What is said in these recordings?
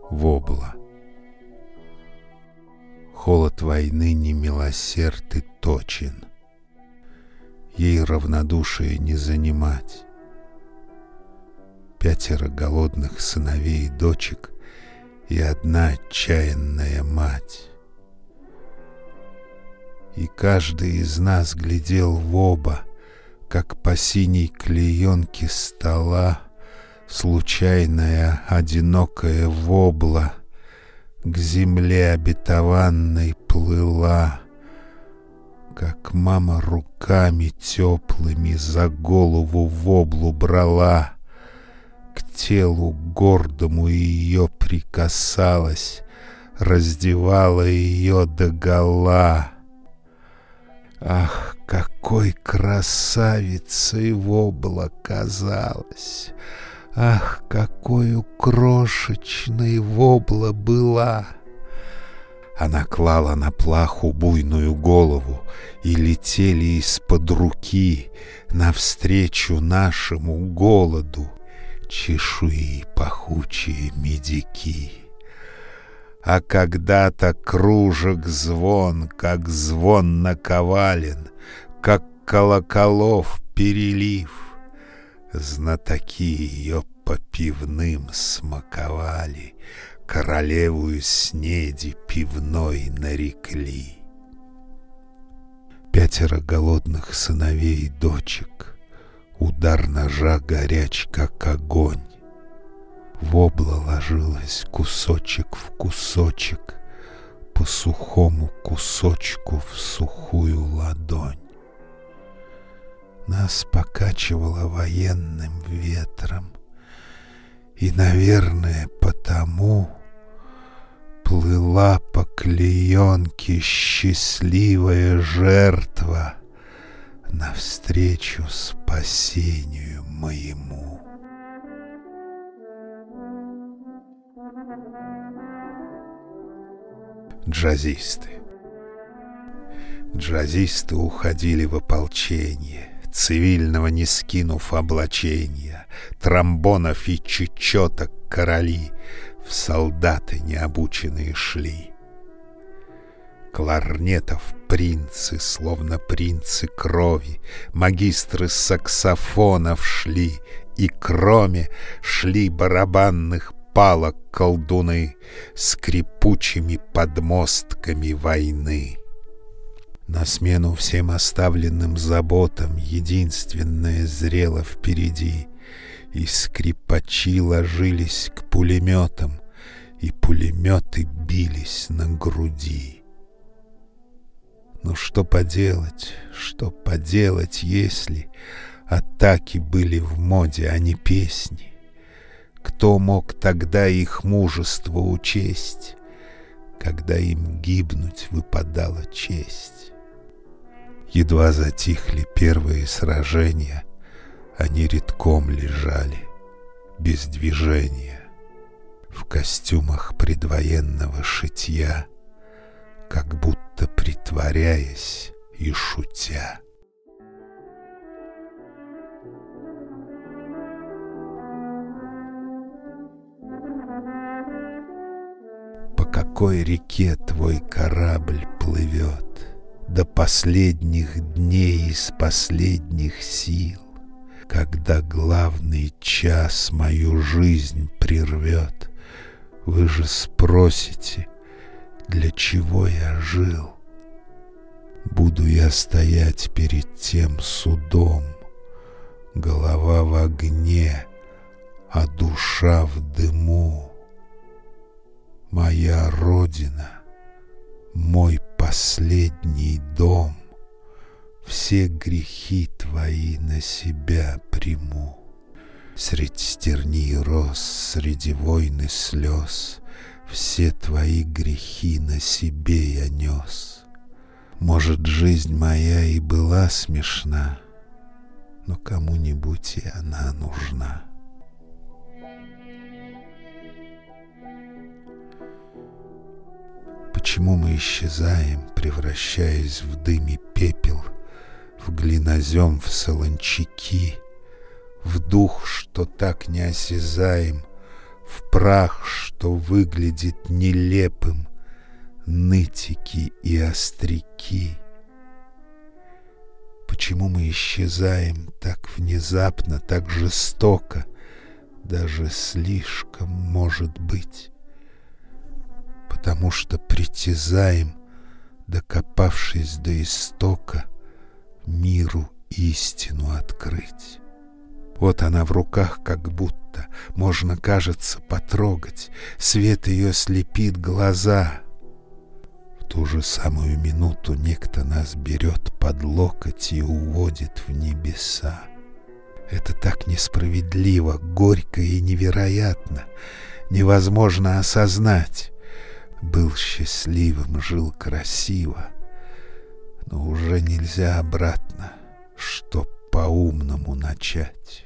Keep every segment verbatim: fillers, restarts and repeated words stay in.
Вобла. Холод войны немилосерд и точен, ей равнодушие не занимать. Пятеро голодных сыновей и дочек и одна отчаянная мать. И каждый из нас глядел в оба, как по синей клеенке стола случайная одинокая вобла к земле обетованной плыла, как мама руками теплыми за голову воблу брала, к телу гордому ее прикасалась, раздевала ее догола. Ах, какой красавицей вобла казалась! Ах, какою крошечной вобла была! Она клала на плаху буйную голову, и летели из-под руки навстречу нашему голоду чешуи пахучие медики. А когда-то кружек звон, как звон наковален, как колоколов перелив, знатоки ее по пивным смаковали, королевую снеди пивной нарекли. Пятеро голодных сыновей и дочек, удар ножа горяч, как огонь. Вобла ложилась кусочек в кусочек, по сухому кусочку в сухую ладонь. Нас покачивало военным ветром, и, наверное, потому плыла по клеенке счастливая жертва навстречу спасению моему. Джазисты. Джазисты уходили в ополчение, цивильного не скинув облачения, тромбонов и чечеток короли в солдаты необученные шли. Кларнетов принцы, словно принцы крови, магистры саксофонов шли, и кроме шли барабанных палок колдуны скрипучими подмостками войны. На смену всем оставленным заботам единственное зрело впереди, и скрипачи ложились к пулеметам, и пулеметы бились на груди. Ну что поделать, что поделать, если атаки были в моде, а не песни? Кто мог тогда их мужество учесть, когда им гибнуть выпадала честь? Едва затихли первые сражения, они редком лежали, без движения, в костюмах предвоенного шитья, как будто притворяясь и шутя. По какой реке твой корабль плывет до последних дней из последних сил, когда главный час мою жизнь прервет? Вы же спросите, для чего я жил? Буду я стоять перед тем судом, голова в огне, а душа в дыму. Моя родина, мой последний дом, все грехи твои на себя приму. Средь стерни и роз, среди войн и слез, все твои грехи на себе я нес. Может, жизнь моя и была смешна, но кому-нибудь и она нужна. Почему мы исчезаем, превращаясь в дым и пепел, в глинозем, в солончаки, в дух, что так неосязаем, в прах, что выглядит нелепым, нытики и остряки. Почему мы исчезаем так внезапно, так жестоко, даже слишком, может быть? Потому что притязаем, докопавшись до истока, миру истину открыть. Вот она в руках, как будто, можно, кажется, потрогать, свет ее слепит глаза. В ту же самую минуту некто нас берет под локоть и уводит в небеса. Это так несправедливо, горько и невероятно, невозможно осознать. Был счастливым, жил красиво, но уже нельзя обратно, чтоб по-умному начать.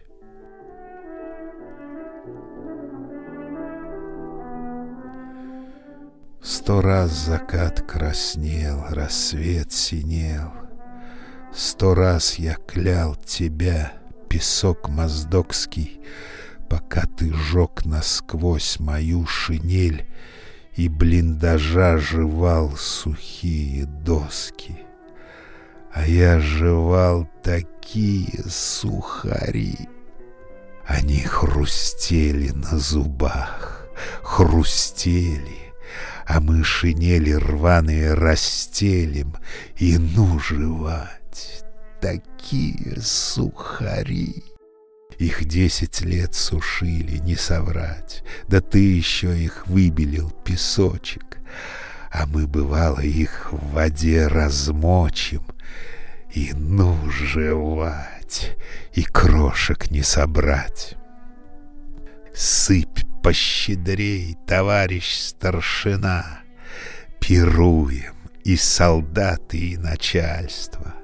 Сто раз закат краснел, рассвет синел, сто раз я клял тебя, песок моздокский, пока ты жег насквозь мою шинель и блиндажа жевал сухие доски. А я жевал такие сухари. Они хрустели на зубах, хрустели, а мы шинели рваные расстелим, и ну жевать такие сухари. Их десять лет сушили, не соврать, да ты еще их выбелил, песочек, а мы, бывало, их в воде размочим, и ну жевать, и крошек не собрать. Сыпь пощедрей, товарищ старшина, пируем и солдаты, и начальство.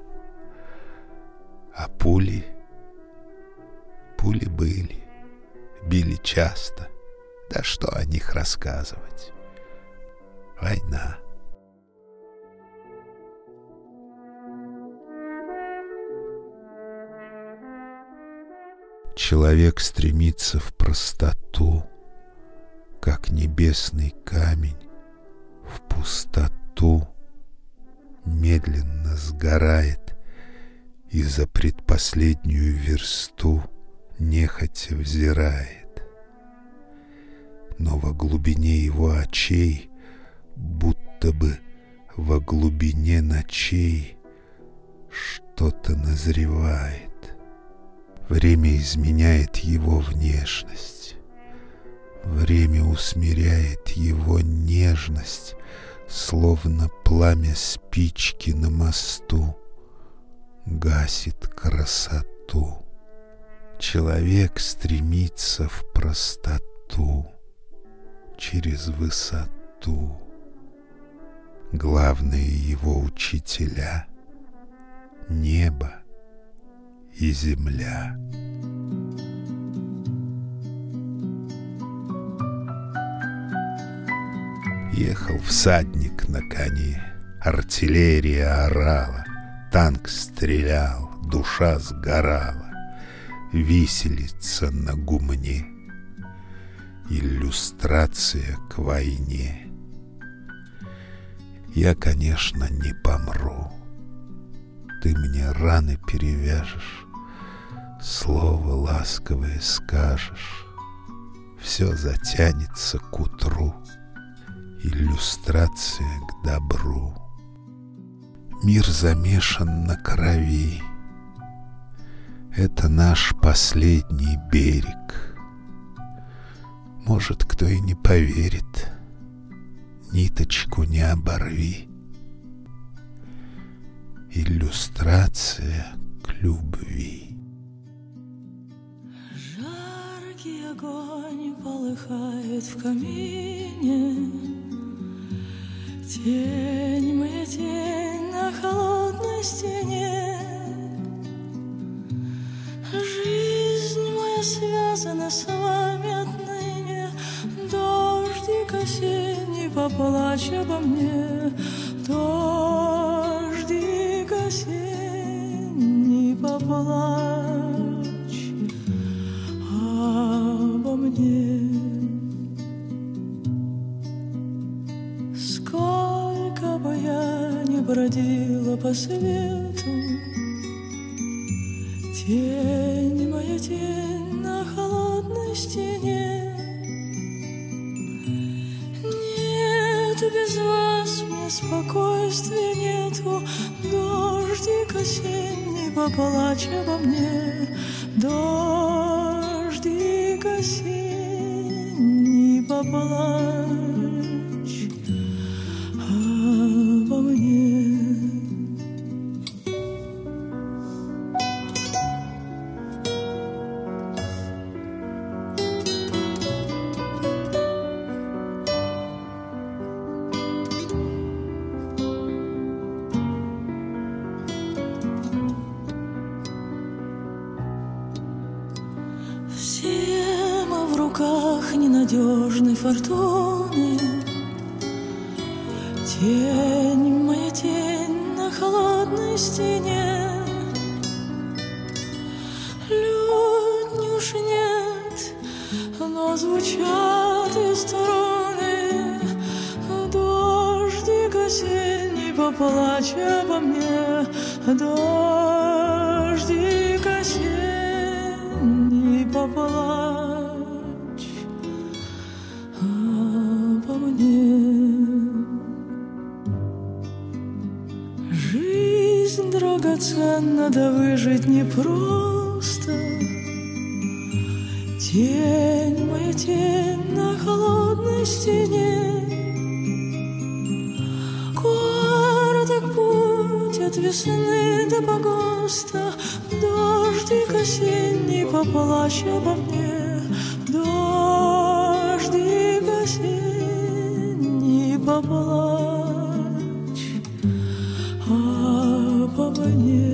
А пули, пули были, били часто, да что о них рассказывать. Война. Человек стремится в простоту, как небесный камень, в пустоту, медленно сгорает и за предпоследнюю версту нехотя взирает. Но во глубине его очей, будто бы во глубине ночей, что-то назревает. Время изменяет его внешность, время усмиряет его нежность, словно пламя спички на мосту гасит красоту. Человек стремится в простоту, через высоту. Главные его учителя — небо и земля. Ехал всадник на коне, артиллерия орала, танк стрелял, душа сгорала, виселица на гумне, иллюстрация к войне. Я, конечно, не помру, ты мне раны перевяжешь, слово ласковое скажешь, все затянется к утру, иллюстрация к добру. Мир замешан на крови, это наш последний берег. Может, кто и не поверит, ниточку не оборви, иллюстрация к любви. Жаркий огонь полыхает в камине, тень моя, тень на холодной стене. Жизнь моя связана с вами отныне, дождик осенний поплачь обо мне, дождик осенний поплачь обо мне. по свету. Тень моя, тень на холодной стене. Нету без вас мне спокойствия, нету. Дождик осенний поплачь обо мне. Дождик осенний поплачь обо мне. Все мы в руках ненадежной фортуны. Тень моя, тень на холодной стене. Лютни уж нет, но звучат и струны. Дождик осенний поплачь обо мне. Дождик осенний поплачь обо мне. Жизнь драгоценна, да выжить непросто. Тень моя, тень на холодной стене. Короток путь от весны до погоста. Дождик осенний поплачь обо мне. Дождик осенний поплачь обо мне.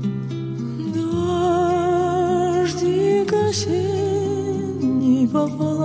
Дождик осенний поплачь